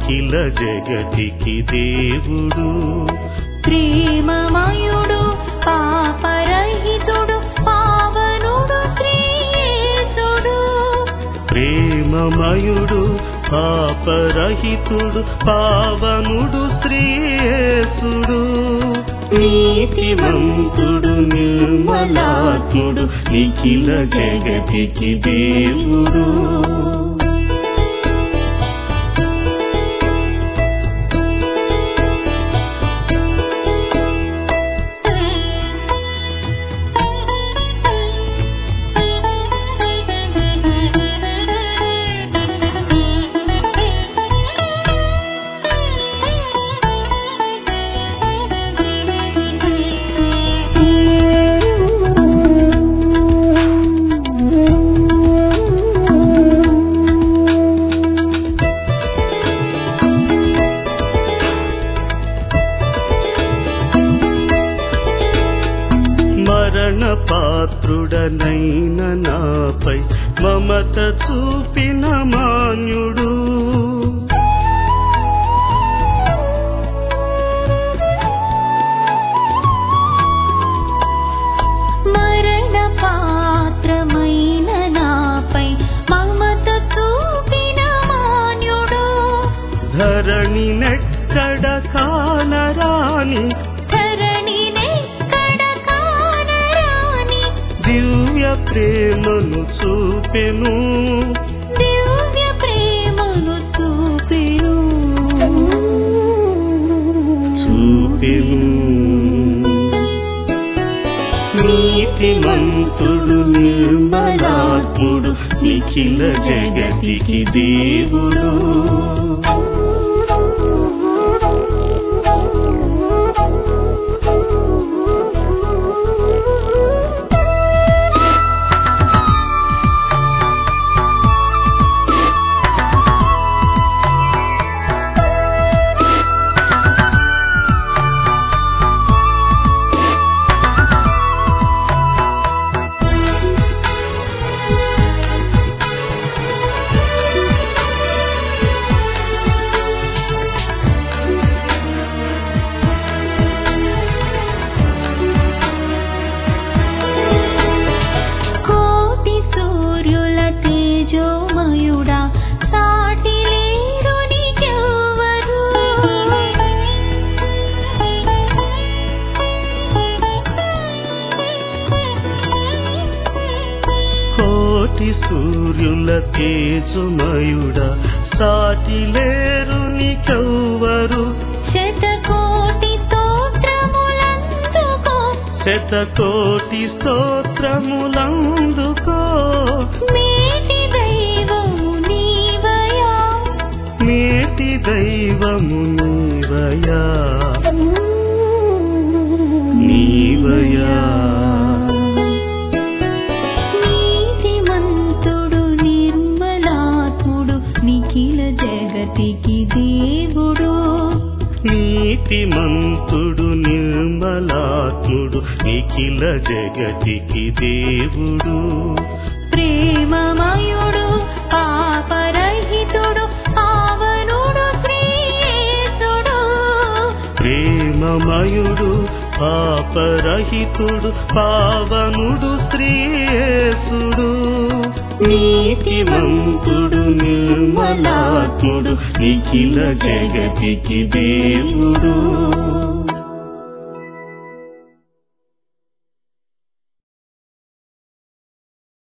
నిఖిల జగతికి దేవుడు. ప్రేమమయుడు పాపరహితుడు పావనుడు శ్రీయేసుడు. ప్రేమమయుడు పాపరహితుడు పావనుడు శ్రీయేసుడు. నీతిమంతుడు నిర్మలాత్ముడు నిఖిల జగతికి దేవుడు. పాత్రుడనైన నాపై మమత చూపిన మాన్యుడు. మరణ పాత్రమైన నాపై మమత చూపిన మాన్యుడు. ధరణి నెక్కడ కానరాని దివ్య ప్రేమను చూపెను. దివ్య ప్రేమను చూపెను. నీతిమంతుడు నిర్మలాత్ముడు నిఖిల జగతికి దేవుడు. కోటి సూర్యుల తేజమయుడా సాటి లేరు నీకెవ్వరు. శతకోటి స్తోత్రములందుకో. శతకోటి స్తోత్రములందుకో. మేటి దైవము నీవయా. మేటి దైవము నీవయా. నీవయా నిఖిల జగతికి దేవుడు. నీతిమంతుడు నిర్మలాత్ముడు నిఖిల జగతికి దేవుడు. ప్రేమమయుడు పాపరహితుడు పావనుడు శ్రీయేసుడు. ప్రేమమయుడు పాపరహితుడు పావనుడు శ్రీయేసుడు. నీతిమంతుడు నిర్మలాత్ముడు నిఖిల జగతికి దేవుడు.